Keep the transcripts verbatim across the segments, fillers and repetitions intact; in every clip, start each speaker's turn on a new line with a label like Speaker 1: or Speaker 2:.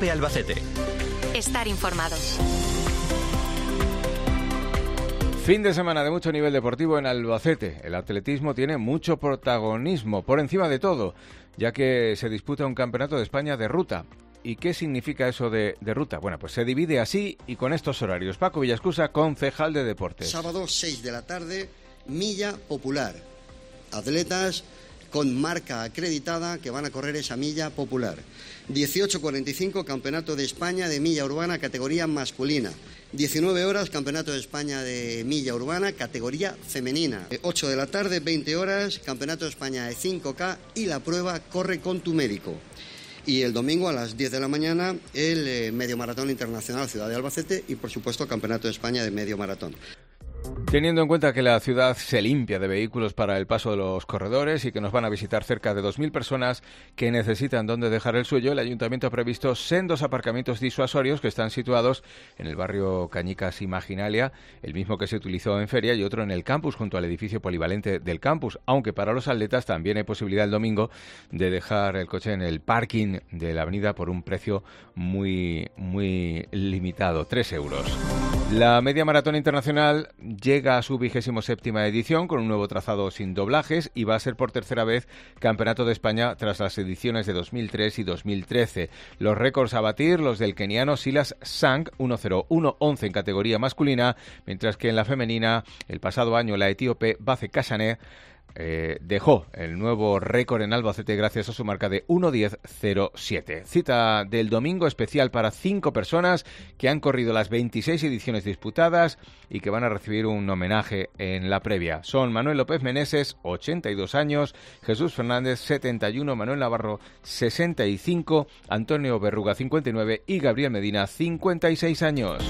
Speaker 1: COPE Albacete.
Speaker 2: Estar informado.
Speaker 3: Fin de semana de mucho nivel deportivo en Albacete. El atletismo tiene mucho protagonismo, por encima de todo, ya que se disputa un campeonato de España de ruta. ¿Y qué significa eso de, de ruta? Bueno, pues se divide así y con estos horarios. Paco Villascusa, concejal de deportes.
Speaker 4: Sábado, seis de la tarde, milla popular. Atletas con marca acreditada que van a correr esa milla popular. dieciocho cuarenta y cinco, Campeonato de España de milla urbana, categoría masculina. diecinueve horas, Campeonato de España de milla urbana, categoría femenina. ocho de la tarde, veinte horas, Campeonato de España de cinco K y la prueba corre con tu médico. Y el domingo a las diez de la mañana el eh, Medio Maratón Internacional Ciudad de Albacete y, por supuesto, Campeonato de España de Medio Maratón.
Speaker 3: Teniendo en cuenta que la ciudad se limpia de vehículos para el paso de los corredores y que nos van a visitar cerca de dos mil personas que necesitan dónde dejar el suyo, el Ayuntamiento ha previsto sendos aparcamientos disuasorios que están situados en el barrio Cañicas y Maginalia, el mismo que se utilizó en feria, y otro en el campus junto al edificio polivalente del campus, aunque para los atletas también hay posibilidad el domingo de dejar el coche en el parking de la avenida por un precio muy, muy limitado, tres euros. La Media Maratón Internacional llega a su vigésimo séptima edición con un nuevo trazado sin doblajes y va a ser por tercera vez Campeonato de España tras las ediciones de dos mil tres y dos mil trece. Los récords a batir, los del keniano Silas Sang, uno cero uno once en categoría masculina, mientras que en la femenina, el pasado año la etíope Bace Kashane Eh, dejó el nuevo récord en Albacete gracias a su marca de uno diez cero siete. Cita del domingo especial para cinco personas que han corrido las veintiséis ediciones disputadas y que van a recibir un homenaje en la previa. Son Manuel López Meneses, ochenta y dos años, Jesús Fernández, setenta y uno, Manuel Navarro, sesenta y cinco, Antonio Berruga, cincuenta y nueve y Gabriel Medina, cincuenta y seis años.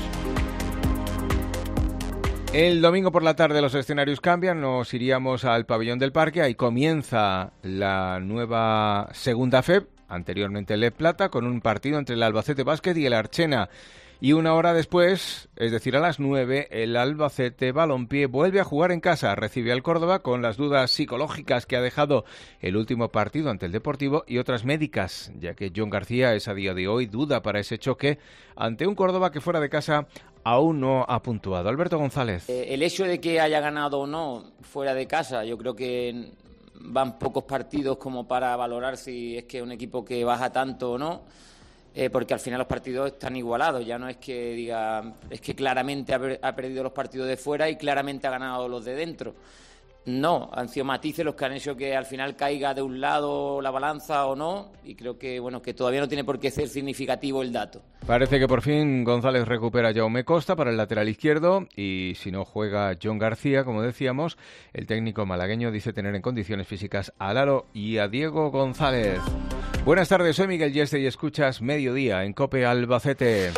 Speaker 3: El domingo por la tarde los escenarios cambian, nos iríamos al pabellón del Parque, ahí comienza la nueva segunda F E B, anteriormente el Le Plata, con un partido entre el Albacete Básquet y el Archena. Y una hora después, es decir, a las nueve, el Albacete Balompié vuelve a jugar en casa, recibe al Córdoba con las dudas psicológicas que ha dejado el último partido ante el Deportivo y otras médicas, ya que John García es a día de hoy duda para ese choque ante un Córdoba que fuera de casa aún no ha puntuado. Alberto González.
Speaker 5: Eh, el hecho de que haya ganado o no fuera de casa, yo creo que van pocos partidos como para valorar si es que es un equipo que baja tanto o no. Eh, porque al final los partidos están igualados, ya no es que diga, es que claramente ha, ha perdido los partidos de fuera y claramente ha ganado los de dentro. No, han sido matices los que han hecho que al final caiga de un lado la balanza o no, y creo que bueno que todavía no tiene por qué ser significativo el dato.
Speaker 3: Parece que por fin González recupera a Jaume Costa para el lateral izquierdo y si no juega John García, como decíamos, el técnico malagueño dice tener en condiciones físicas a Lalo y a Diego González. Buenas tardes, soy Miguel Yeste y escuchas Mediodía en COPE Albacete.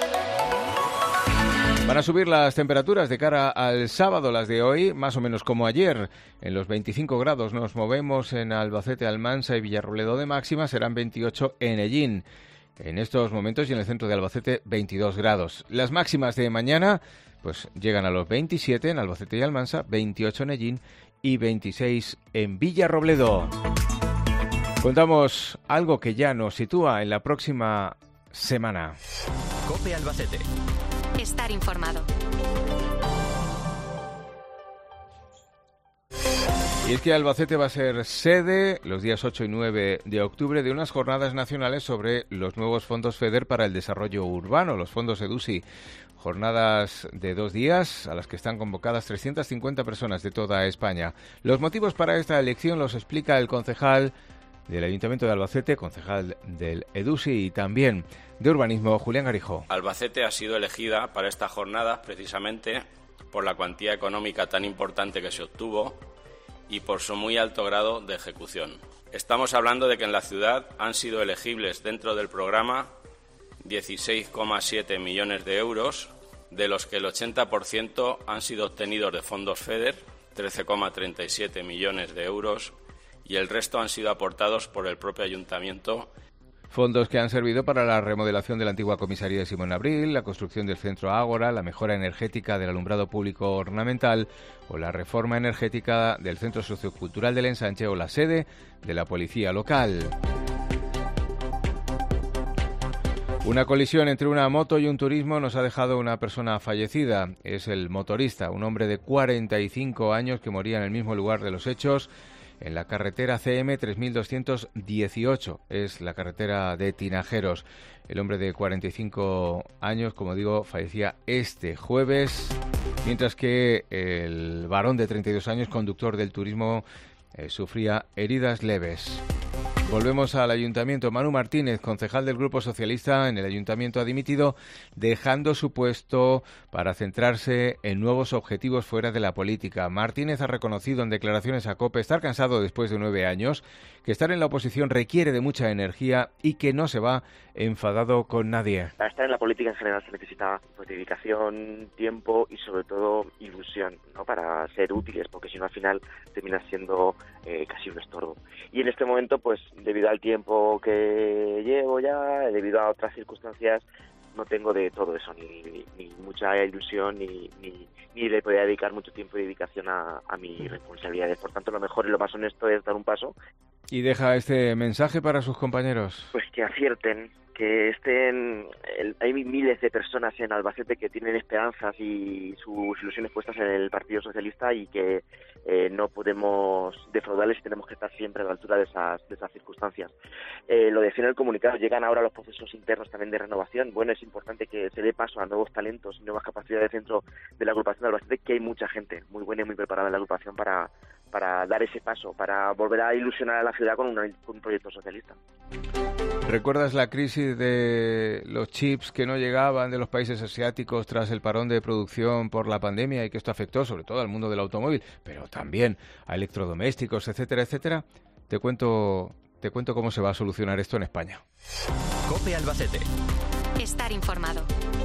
Speaker 3: Van a subir las temperaturas de cara al sábado, las de hoy, más o menos como ayer. En los veinticinco grados nos movemos en Albacete, Almansa y Villarrobledo de máxima, serán veintiocho en Ellín. En estos momentos y en el centro de Albacete, veintidós grados. Las máximas de mañana pues llegan a los veintisiete en Albacete y Almansa, veintiocho en Ellín y veintiséis en Villarrobledo. Contamos algo que ya nos sitúa en la próxima semana.
Speaker 1: COPE Albacete.
Speaker 2: Estar informado.
Speaker 3: Y es que Albacete va a ser sede los días ocho y nueve de octubre de unas jornadas nacionales sobre los nuevos fondos FEDER para el desarrollo urbano, los fondos EDUSI. Jornadas de dos días a las que están convocadas trescientas cincuenta personas de toda España. Los motivos para esta elección los explica el concejal del Ayuntamiento de Albacete, concejal del EDUSI y también de Urbanismo, Julián Garijó.
Speaker 6: Albacete ha sido elegida para estas jornadas precisamente por la cuantía económica tan importante que se obtuvo y por su muy alto grado de ejecución. Estamos hablando de que en la ciudad han sido elegibles dentro del programa dieciséis coma siete millones de euros, de los que el ochenta por ciento han sido obtenidos de fondos FEDER, trece coma treinta y siete millones de euros, y el resto han sido aportados por el propio ayuntamiento.
Speaker 3: Fondos que han servido para la remodelación de la antigua comisaría de Simón Abril, la construcción del centro Ágora, la mejora energética del alumbrado público ornamental o la reforma energética del centro sociocultural del Ensanche o la sede de la policía local. Una colisión entre una moto y un turismo nos ha dejado una persona fallecida. Es el motorista, un hombre de cuarenta y cinco años que moría en el mismo lugar de los hechos, en la carretera C M tres mil doscientos dieciocho. Es la carretera de Tinajeros. El hombre de cuarenta y cinco años, como digo, fallecía este jueves, mientras que el varón de treinta y dos años, conductor del turismo, eh, sufría heridas leves. Volvemos al Ayuntamiento. Manu Martínez, concejal del Grupo Socialista en el Ayuntamiento, ha dimitido dejando su puesto para centrarse en nuevos objetivos fuera de la política. Martínez ha reconocido en declaraciones a COPE estar cansado después de nueve años, que estar en la oposición requiere de mucha energía y que no se va enfadado con nadie.
Speaker 7: Para estar en la política en general se necesita pues, dedicación, tiempo y sobre todo ilusión, ¿no? Para ser útiles, porque si no al final terminas siendo eh, casi un estorbo. Y en este momento, pues debido al tiempo que llevo ya, debido a otras circunstancias, no tengo de todo eso, ni, ni, ni mucha ilusión, ni, ni, ni le podría dedicar mucho tiempo y dedicación a, a mis responsabilidades. Por tanto, lo mejor y lo más honesto es dar un paso.
Speaker 3: ¿Y deja este mensaje para sus compañeros?
Speaker 7: Pues que acierten, que estén... El, hay miles de personas en Albacete que tienen esperanzas y sus ilusiones puestas en el Partido Socialista y que eh, no podemos defraudarles y tenemos que estar siempre a la altura de esas, de esas circunstancias. Eh, lo decía en el comunicado, llegan ahora los procesos internos también de renovación. Bueno, es importante que se dé paso a nuevos talentos y nuevas capacidades dentro de la agrupación de Albacete, que hay mucha gente muy buena y muy preparada en la agrupación para, para dar ese paso, para volver a ilusionar a la ciudad con, una, con un proyecto socialista.
Speaker 3: ¿Recuerdas la crisis de los chips que no llegaban de los países asiáticos tras el parón de producción por la pandemia y que esto afectó sobre todo al mundo del automóvil, pero también a electrodomésticos, etcétera, etcétera? Te cuento, te cuento cómo se va a solucionar esto en España.
Speaker 1: COPE Albacete.
Speaker 2: Estar informado.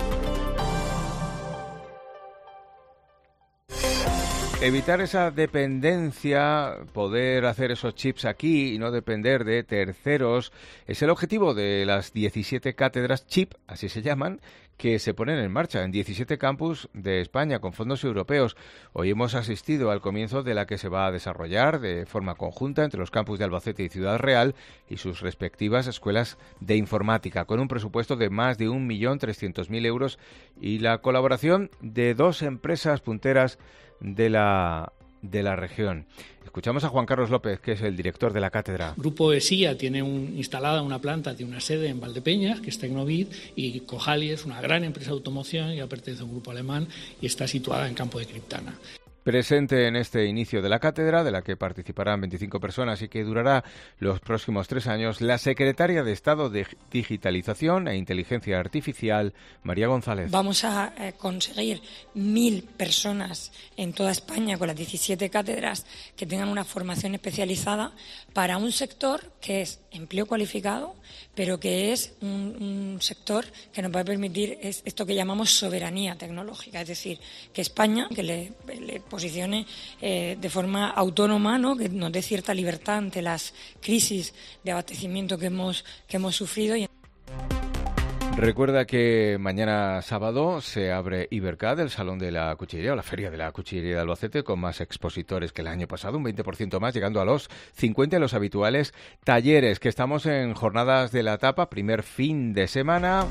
Speaker 3: Evitar esa dependencia, poder hacer esos chips aquí y no depender de terceros, es el objetivo de las diecisiete cátedras chip, así se llaman, que se ponen en marcha en diecisiete campus de España con fondos europeos. Hoy hemos asistido al comienzo de la que se va a desarrollar de forma conjunta entre los campus de Albacete y Ciudad Real y sus respectivas escuelas de informática, con un presupuesto de más de un millón trescientos mil euros y la colaboración de dos empresas punteras de la de la región. Escuchamos a Juan Carlos López, que es el director de la cátedra.
Speaker 8: Grupo ESIA tiene un, instalada una planta, tiene una sede en Valdepeñas, que es Tecnovid, y Cojali es una gran empresa de automoción, ya pertenece a un grupo alemán y está situada en Campo de Criptana.
Speaker 3: Presente en este inicio de la cátedra, de la que participarán veinticinco personas y que durará los próximos tres años, la secretaria de Estado de Digitalización e Inteligencia Artificial, María González.
Speaker 9: Vamos a eh, conseguir mil personas en toda España con las diecisiete cátedras que tengan una formación especializada para un sector que es empleo cualificado, pero que es un, un sector que nos va a permitir es esto que llamamos soberanía tecnológica, es decir, que España, que le, le posicione eh, de forma autónoma, ¿no? Que nos dé cierta libertad ante las crisis de abastecimiento que hemos, que hemos sufrido.
Speaker 3: Recuerda que mañana sábado se abre Ibercad, el Salón de la Cuchillería o la Feria de la Cuchillería de Albacete, con más expositores que el año pasado, un veinte por ciento más, llegando a los cincuenta los habituales talleres, que estamos en jornadas de la tapa, primer fin de semana,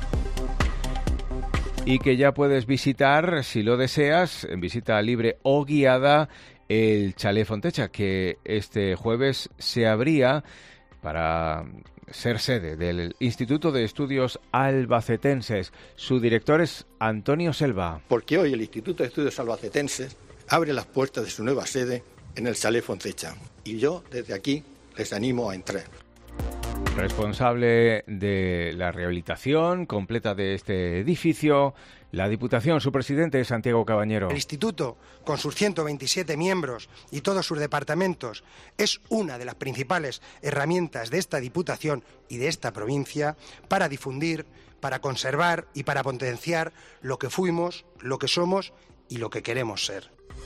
Speaker 3: y que ya puedes visitar, si lo deseas, en visita libre o guiada, el Chalet Fontecha, que este jueves se abría para ser sede del Instituto de Estudios Albacetenses. Su director es Antonio Selva.
Speaker 10: Porque hoy el Instituto de Estudios Albacetenses abre las puertas de su nueva sede en el Chalet Fontecha. Y yo, desde aquí, les animo a entrar.
Speaker 3: Responsable de la rehabilitación completa de este edificio, la Diputación, su presidente es Santiago Cabañero.
Speaker 11: El Instituto, con sus ciento veintisiete miembros y todos sus departamentos, es una de las principales herramientas de esta Diputación y de esta provincia para difundir, para conservar y para potenciar lo que fuimos, lo que somos y lo que queremos ser.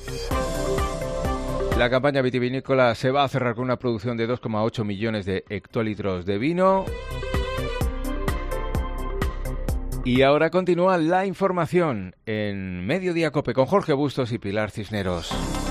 Speaker 3: La campaña vitivinícola se va a cerrar con una producción de dos coma ocho millones de hectolitros de vino. Y ahora continúa la información en Mediodía COPE con Jorge Bustos y Pilar Cisneros.